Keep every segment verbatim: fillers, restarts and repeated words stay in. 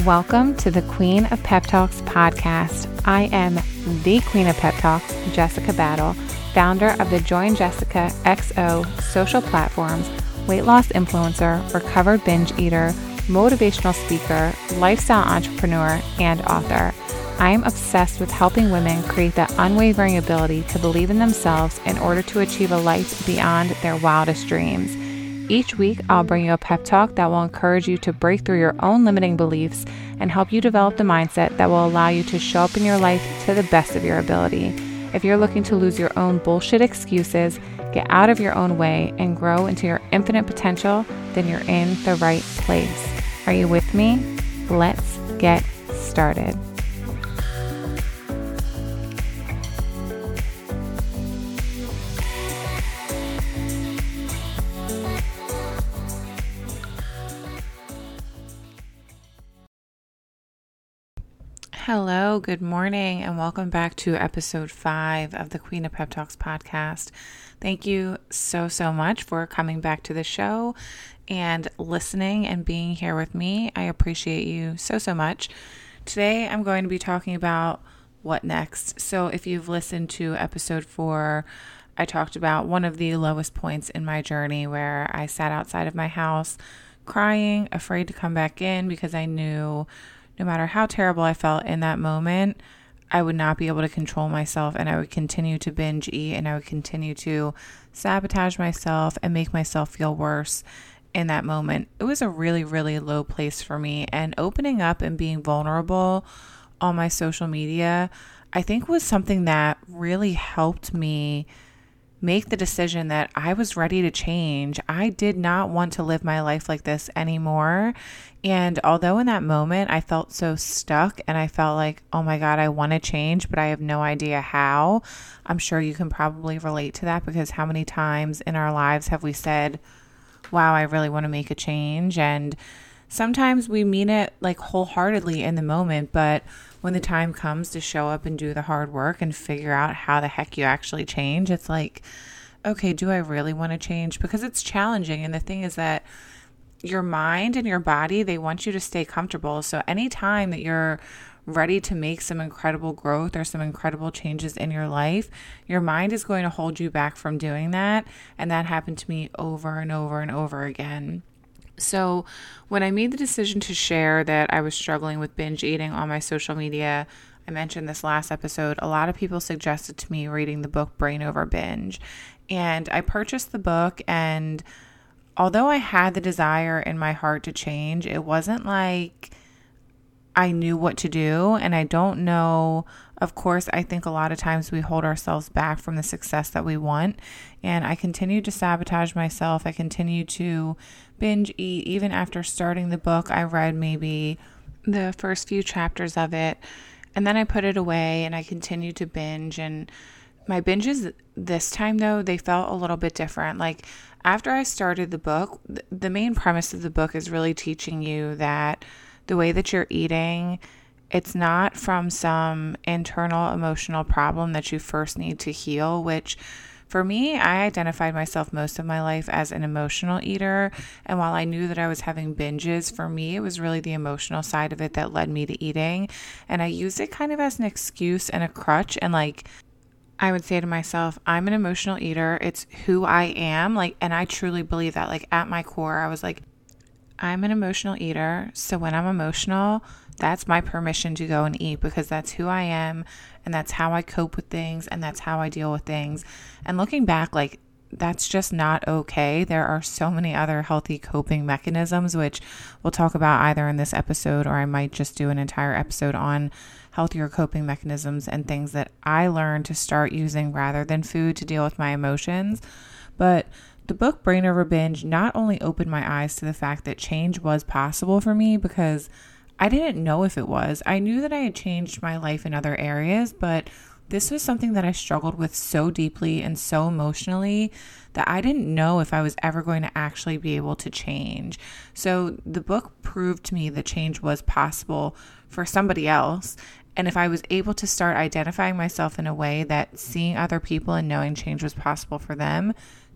Welcome to the Queen of Pep Talks podcast. I am the Queen of Pep Talks, Jessica Battle, founder of the Join Jessica X O social platforms, weight loss influencer, recovered binge eater, motivational speaker, lifestyle entrepreneur, and author. I am obsessed with helping women create the unwavering ability to believe in themselves in order to achieve a life beyond their wildest dreams. Each week, I'll bring you a pep talk that will encourage you to break through your own limiting beliefs and help you develop the mindset that will allow you to show up in your life to the best of your ability. If you're looking to lose your own bullshit excuses, get out of your own way, and grow into your infinite potential, then you're in the right place. Are you with me? Let's get started. Hello, good morning, and welcome back to episode five of the Queen of Pep Talks podcast. Thank you so, so much for coming back to the show and listening and being here with me. I appreciate you so, so much. Today, I'm going to be talking about what next. So if you've listened to episode four, I talked about one of the lowest points in my journey where I sat outside of my house crying, afraid to come back in because I knew no matter how terrible I felt in that moment, I would not be able to control myself, and I would continue to binge eat, and I would continue to sabotage myself and make myself feel worse in that moment. It was a really, really low place for me, and opening up and being vulnerable on my social media, I think was something that really helped me make the decision that I was ready to change. I did not want to live my life like this anymore. And although in that moment I felt so stuck and I felt like, oh my God, I want to change, but I have no idea how. I'm sure you can probably relate to that, because how many times in our lives have we said, wow, I really want to make a change? And sometimes we mean it like wholeheartedly in the moment, but when the time comes to show up and do the hard work and figure out how the heck you actually change, it's like, okay, do I really want to change? Because it's challenging. And the thing is that your mind and your body, they want you to stay comfortable. So anytime that you're ready to make some incredible growth or some incredible changes in your life, your mind is going to hold you back from doing that. And that happened to me over and over and over again. So when I made the decision to share that I was struggling with binge eating on my social media, I mentioned this last episode, a lot of people suggested to me reading the book Brain Over Binge. And I purchased the book, and although I had the desire in my heart to change, it wasn't like I knew what to do. And I don't know, of course, I think a lot of times we hold ourselves back from the success that we want. And I continued to sabotage myself. I continued to binge eat. Even after starting the book, I read maybe the first few chapters of it, and then I put it away and I continued to binge. And my binges this time, though, they felt a little bit different. Like after I started the book, the main premise of the book is really teaching you that the way that you're eating, it's not from some internal emotional problem that you first need to heal, which for me, I identified myself most of my life as an emotional eater. And while I knew that I was having binges, for me, it was really the emotional side of it that led me to eating. And I used it kind of as an excuse and a crutch. And like, I would say to myself, I'm an emotional eater. It's who I am. Like, and I truly believe that. Like at my core, I was like, I'm an emotional eater. So when I'm emotional, that's my permission to go and eat, because that's who I am and that's how I cope with things and that's how I deal with things. And looking back, like that's just not okay. There are so many other healthy coping mechanisms, which we'll talk about either in this episode or I might just do an entire episode on healthier coping mechanisms and things that I learned to start using rather than food to deal with my emotions. But the book Brain Over Binge not only opened my eyes to the fact that change was possible for me, because I didn't know if it was. I knew that I had changed my life in other areas, but this was something that I struggled with so deeply and so emotionally that I didn't know if I was ever going to actually be able to change. So the book proved to me that change was possible for somebody else. And if I was able to start identifying myself in a way that seeing other people and knowing change was possible for them,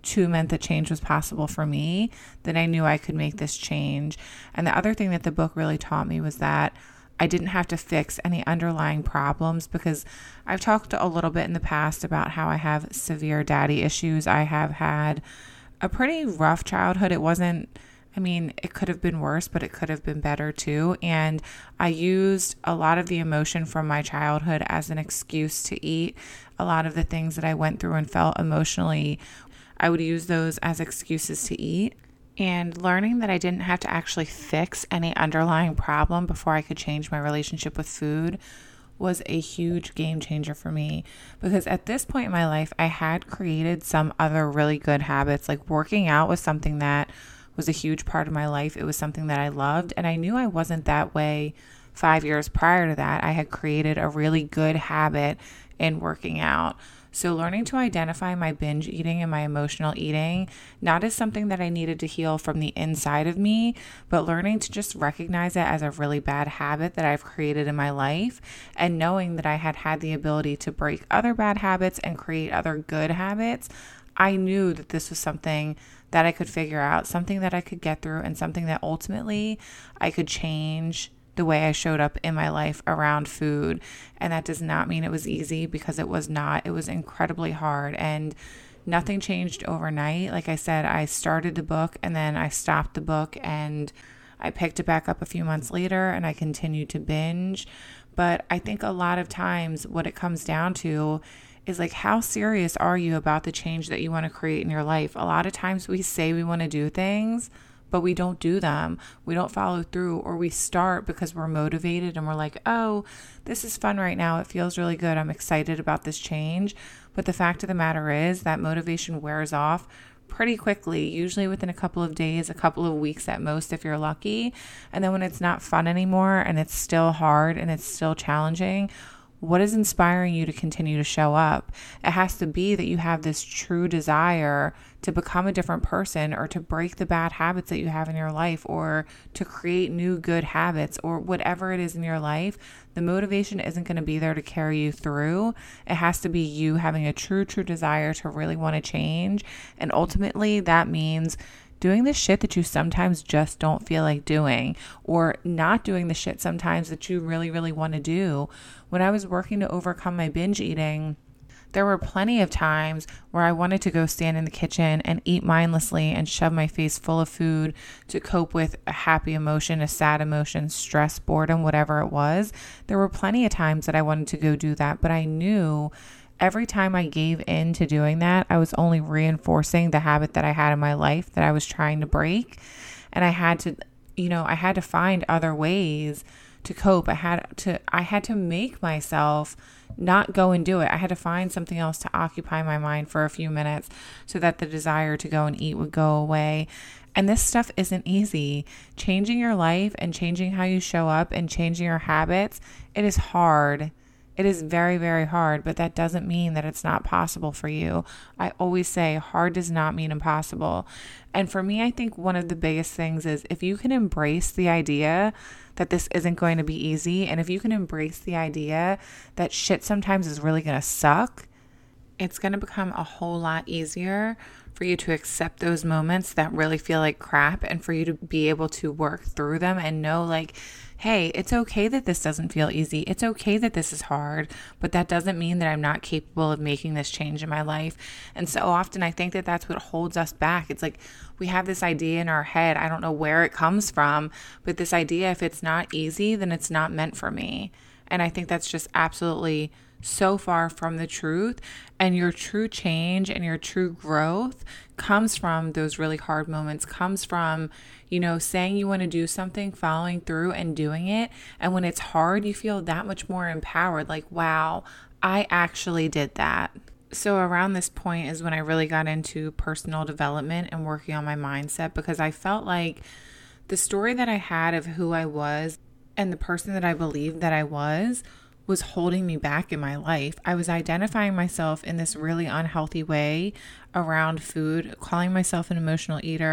two meant that change was possible for me, then I knew I could make this change. And the other thing that the book really taught me was that I didn't have to fix any underlying problems, because I've talked a little bit in the past about how I have severe daddy issues. I have had a pretty rough childhood. It wasn't, I mean, it could have been worse, but it could have been better too. And I used a lot of the emotion from my childhood as an excuse to eat. A lot of the things that I went through and felt emotionally, I would use those as excuses to eat. And learning that I didn't have to actually fix any underlying problem before I could change my relationship with food was a huge game changer for me, because at this point in my life, I had created some other really good habits. Like working out was something that was a huge part of my life. It was something that I loved, and I knew I wasn't that way five years prior to that. I had created a really good habit in working out. So learning to identify my binge eating and my emotional eating, not as something that I needed to heal from the inside of me, but learning to just recognize it as a really bad habit that I've created in my life, and knowing that I had had the ability to break other bad habits and create other good habits, I knew that this was something that I could figure out, something that I could get through, and something that ultimately I could change the way I showed up in my life around food. And that does not mean it was easy, because it was not. It was incredibly hard, and nothing changed overnight. Like I said, I started the book and then I stopped the book, and I picked it back up a few months later and I continued to binge. But I think a lot of times what it comes down to is like, how serious are you about the change that you want to create in your life? A lot of times we say we want to do things, but we don't do them. We don't follow through, or we start because we're motivated and we're like, oh, this is fun right now. It feels really good. I'm excited about this change. But the fact of the matter is that motivation wears off pretty quickly, usually within a couple of days, a couple of weeks at most, if you're lucky. And then when it's not fun anymore and it's still hard and it's still challenging, what is inspiring you to continue to show up? It has to be that you have this true desire to become a different person, or to break the bad habits that you have in your life, or to create new good habits, or whatever it is in your life. The motivation isn't going to be there to carry you through. It has to be you having a true, true desire to really want to change. And ultimately that means doing the shit that you sometimes just don't feel like doing, or not doing the shit sometimes that you really, really want to do. When I was working to overcome my binge eating, there were plenty of times where I wanted to go stand in the kitchen and eat mindlessly and shove my face full of food to cope with a happy emotion, a sad emotion, stress, boredom, whatever it was. There were plenty of times that I wanted to go do that, but I knew every time I gave in to doing that, I was only reinforcing the habit that I had in my life that I was trying to break. And I had to, you know, I had to find other ways to cope. I had to, I had to make myself not go and do it. I had to find something else to occupy my mind for a few minutes so that the desire to go and eat would go away. And this stuff isn't easy. Changing your life and changing how you show up and changing your habits, it is hard. It is very, very hard, but that doesn't mean that it's not possible for you. I always say hard does not mean impossible. And for me, I think one of the biggest things is if you can embrace the idea that this isn't going to be easy, and if you can embrace the idea that shit sometimes is really going to suck, it's going to become a whole lot easier for you to accept those moments that really feel like crap, and for you to be able to work through them and know like, hey, it's okay that this doesn't feel easy. It's okay that this is hard, but that doesn't mean that I'm not capable of making this change in my life. And so often I think that that's what holds us back. It's like we have this idea in our head. I don't know where it comes from, but this idea, if it's not easy, then it's not meant for me. And I think that's just absolutely so far from the truth. And your true change and your true growth comes from those really hard moments, comes from, you know, saying you want to do something, following through and doing it. And when it's hard, you feel that much more empowered. Like, wow, I actually did that. So around this point is when I really got into personal development and working on my mindset, because I felt like the story that I had of who I was and the person that I believed that I was was holding me back in my life. I was identifying myself in this really unhealthy way around food, calling myself an emotional eater,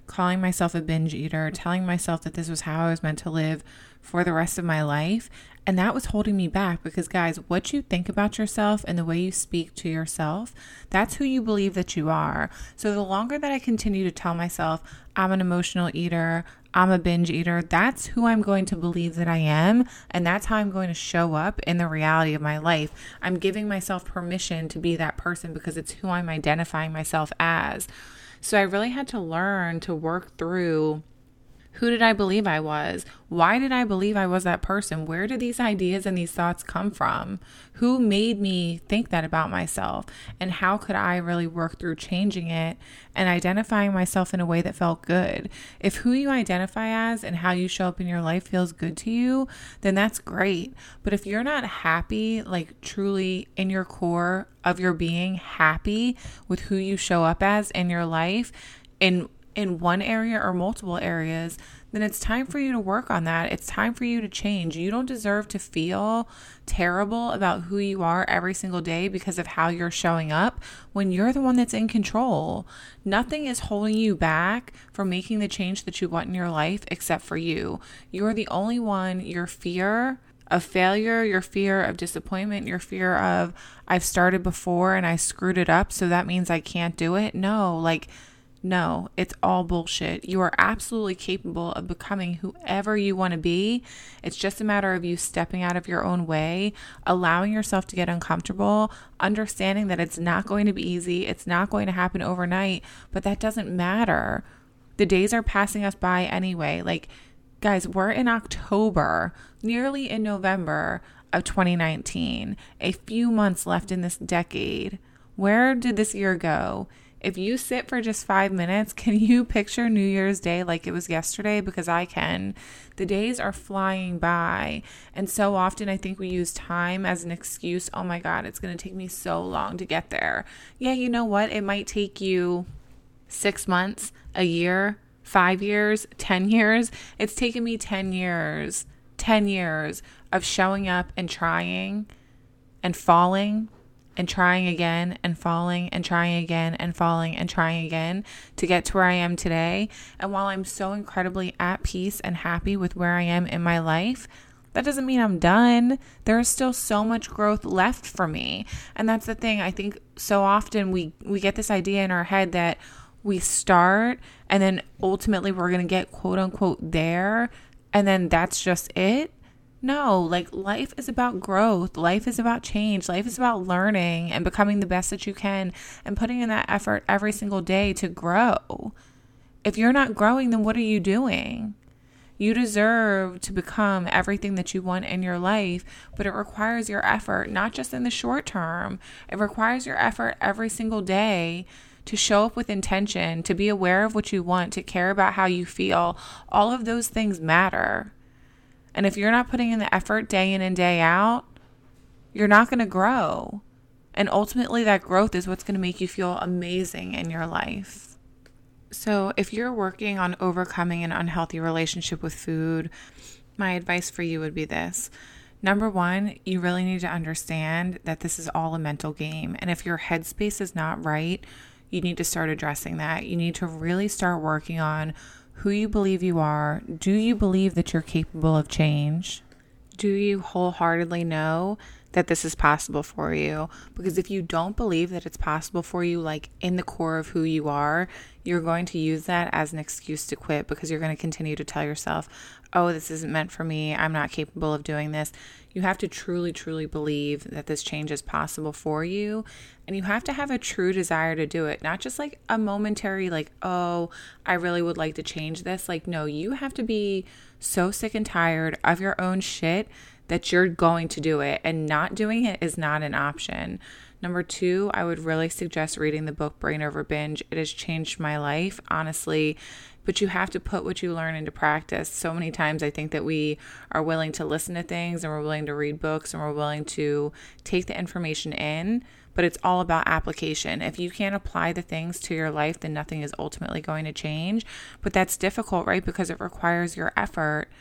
calling myself a binge eater, telling myself that this was how I was meant to live for the rest of my life. And that was holding me back because, guys, what you think about yourself and the way you speak to yourself, that's who you believe that you are. So the longer that I continue to tell myself I'm an emotional eater, I'm a binge eater, that's who I'm going to believe that I am. And that's how I'm going to show up in the reality of my life. I'm giving myself permission to be that person because it's who I'm identifying myself as. So I really had to learn to work through, who did I believe I was? Why did I believe I was that person? Where did these ideas and these thoughts come from? Who made me think that about myself? And how could I really work through changing it and identifying myself in a way that felt good? If who you identify as and how you show up in your life feels good to you, then that's great. But if you're not happy, like truly in your core of your being, happy with who you show up as in your life, in in one area or multiple areas, then it's time for you to work on that. It's time for you to change. You don't deserve to feel terrible about who you are every single day because of how you're showing up when you're the one that's in control. Nothing is holding you back from making the change that you want in your life except for you. You're the only one. Your fear of failure, your fear of disappointment, your fear of I've started before and I screwed it up, so that means I can't do it. No, like No, it's all bullshit. You are absolutely capable of becoming whoever you want to be. It's just a matter of you stepping out of your own way, allowing yourself to get uncomfortable, understanding that it's not going to be easy. It's not going to happen overnight, but that doesn't matter. The days are passing us by anyway. Like, guys, we're in October, nearly in November of twenty nineteen, a few months left in this decade. Where did this year go? If you sit for just five minutes, can you picture New Year's Day like it was yesterday? Because I can. The days are flying by. And so often I think we use time as an excuse. Oh my God, it's going to take me so long to get there. Yeah, you know what? It might take you six months, a year, five years, ten years. It's taken me ten years, ten years of showing up and trying and falling and trying again and falling and trying again and falling and trying again to get to where I am today. And while I'm so incredibly at peace and happy with where I am in my life, that doesn't mean I'm done. There is still so much growth left for me. And that's the thing. I think so often we, we get this idea in our head that we start and then ultimately we're going to get quote unquote there. And then that's just it. No, like life is about growth. Life is about change. Life is about learning and becoming the best that you can and putting in that effort every single day to grow. If you're not growing, then what are you doing? You deserve to become everything that you want in your life, but it requires your effort, not just in the short term. It requires your effort every single day to show up with intention, to be aware of what you want, to care about how you feel. All of those things matter. And if you're not putting in the effort day in and day out, you're not going to grow. And ultimately, that growth is what's going to make you feel amazing in your life. So if you're working on overcoming an unhealthy relationship with food, my advice for you would be this. Number one, you really need to understand that this is all a mental game. And if your headspace is not right, you need to start addressing that. You need to really start working on who you believe you are. Do you believe that you're capable of change? Do you wholeheartedly know that this is possible for you? Because if you don't believe that it's possible for you, like in the core of who you are, you're going to use that as an excuse to quit because you're going to continue to tell yourself, oh, this isn't meant for me. I'm not capable of doing this. You have to truly, truly believe that this change is possible for you. And you have to have a true desire to do it, not just like a momentary, like, oh, I really would like to change this. Like, no, you have to be so sick and tired of your own shit that you're going to do it, and not doing it is not an option. Number two, I would really suggest reading the book Brain Over Binge. It has changed my life, honestly, but you have to put what you learn into practice. So many times I think that we are willing to listen to things and we're willing to read books and we're willing to take the information in, but it's all about application. If you can't apply the things to your life, then nothing is ultimately going to change. But that's difficult, right? Because it requires your effort.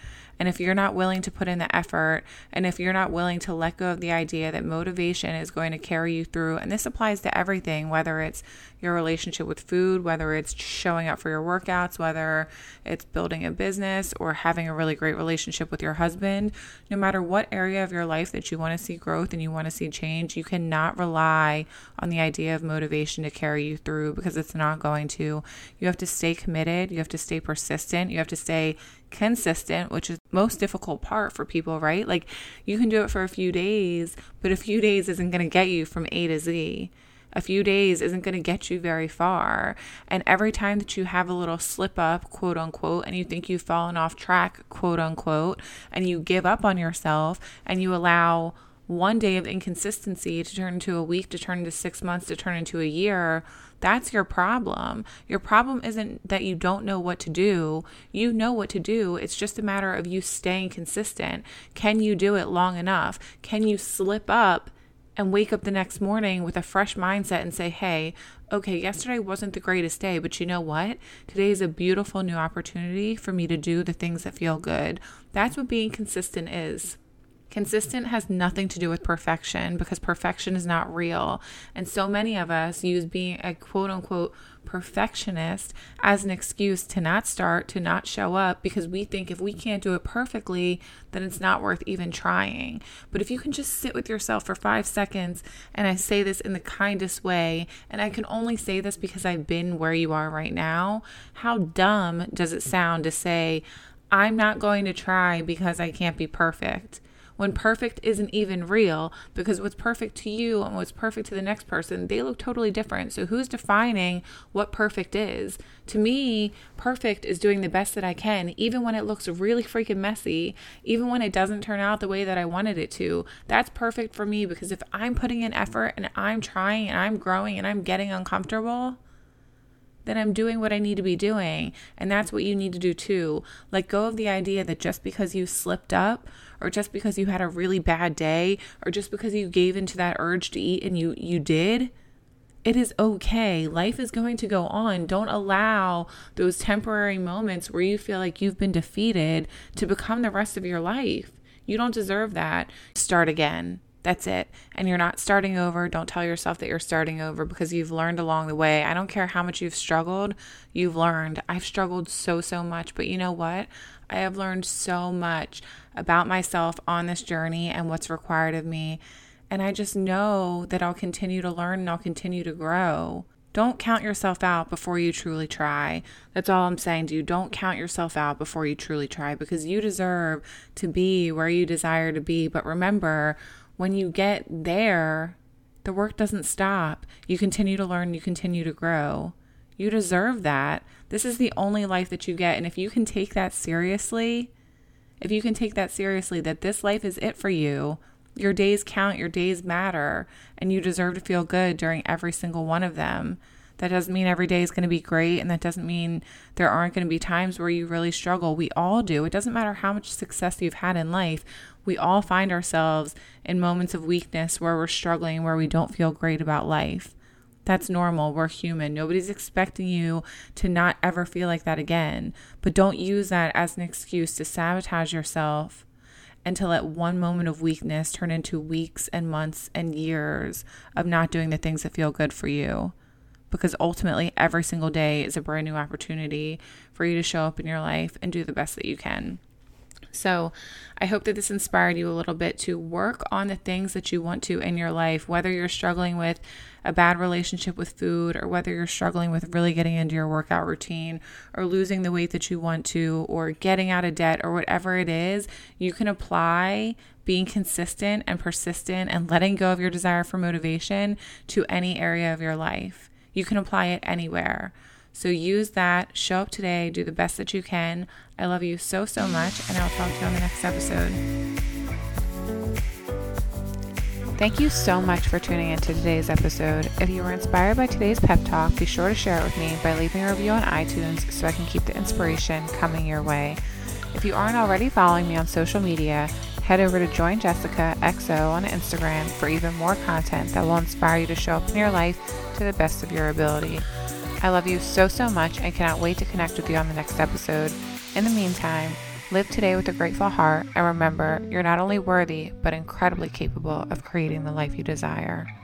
And if you're not willing to put in the effort, and if you're not willing to let go of the idea that motivation is going to carry you through, and this applies to everything, whether it's your relationship with food, whether it's showing up for your workouts, whether it's building a business or having a really great relationship with your husband, no matter what area of your life that you want to see growth and you want to see change, you cannot rely on the idea of motivation to carry you through, because it's not going to. You have to stay committed. You have to stay persistent. You have to stay consistent, which is the most difficult part for people, right? Like, you can do it for a few days, but a few days isn't going to get you from A to Z. A few days isn't going to get you very far. And every time that you have a little slip up, quote unquote, and you think you've fallen off track, quote unquote, and you give up on yourself and you allow one day of inconsistency to turn into a week, to turn into six months, to turn into a year, that's your problem. Your problem isn't that you don't know what to do. You know what to do. It's just a matter of you staying consistent. Can you do it long enough? Can you slip up and wake up the next morning with a fresh mindset and say, hey, okay, yesterday wasn't the greatest day, but you know what? Today is a beautiful new opportunity for me to do the things that feel good. That's what being consistent is. Consistent has nothing to do with perfection, because perfection is not real. And so many of us use being a quote unquote perfectionist as an excuse to not start, to not show up, because we think if we can't do it perfectly, then it's not worth even trying. But if you can just sit with yourself for five seconds, and I say this in the kindest way, and I can only say this because I've been where you are right now, how dumb does it sound to say, I'm not going to try because I can't be perfect? When perfect isn't even real, because what's perfect to you and what's perfect to the next person, they look totally different. So who's defining what perfect is? To me, perfect is doing the best that I can, even when it looks really freaking messy, even when it doesn't turn out the way that I wanted it to. That's perfect for me, because if I'm putting in effort and I'm trying and I'm growing and I'm getting uncomfortable, then I'm doing what I need to be doing. And that's what you need to do too. Let go of the idea that just because you slipped up, or just because you had a really bad day, or just because you gave into that urge to eat and you, you did, it is okay. Life is going to go on. Don't allow those temporary moments where you feel like you've been defeated to become the rest of your life. You don't deserve that. Start again. That's it. And you're not starting over. Don't tell yourself that you're starting over, because you've learned along the way. I don't care how much you've struggled, you've learned. I've struggled so, so much. But you know what? I have learned so much about myself on this journey and what's required of me. And I just know that I'll continue to learn and I'll continue to grow. Don't count yourself out before you truly try. That's all I'm saying to you. Don't count yourself out before you truly try, because you deserve to be where you desire to be. But remember, when you get there, the work doesn't stop. You continue to learn, you continue to grow. You deserve that. This is the only life that you get. And if you can take that seriously, if you can take that seriously, that this life is it for you, your days count, your days matter, and you deserve to feel good during every single one of them. That doesn't mean every day is going to be great, and that doesn't mean there aren't going to be times where you really struggle. We all do. It doesn't matter how much success you've had in life. We all find ourselves in moments of weakness where we're struggling, where we don't feel great about life. That's normal. We're human. Nobody's expecting you to not ever feel like that again. But don't use that as an excuse to sabotage yourself and to let one moment of weakness turn into weeks and months and years of not doing the things that feel good for you. Because ultimately, every single day is a brand new opportunity for you to show up in your life and do the best that you can. So I hope that this inspired you a little bit to work on the things that you want to in your life, whether you're struggling with a bad relationship with food, or whether you're struggling with really getting into your workout routine, or losing the weight that you want to, or getting out of debt, or whatever it is. You can apply being consistent and persistent and letting go of your desire for motivation to any area of your life. You can apply it anywhere. So use that, show up today, do the best that you can. I love you so, so much, and I'll talk to you on the next episode. Thank you so much for tuning into today's episode. If you were inspired by today's pep talk, be sure to share it with me by leaving a review on iTunes so I can keep the inspiration coming your way. If you aren't already following me on social media, head over to Join Jessica X O on Instagram for even more content that will inspire you to show up in your life to the best of your ability. I love you so, so much and cannot wait to connect with you on the next episode. In the meantime, Live today with a grateful heart, and remember, you're not only worthy, but incredibly capable of creating the life you desire.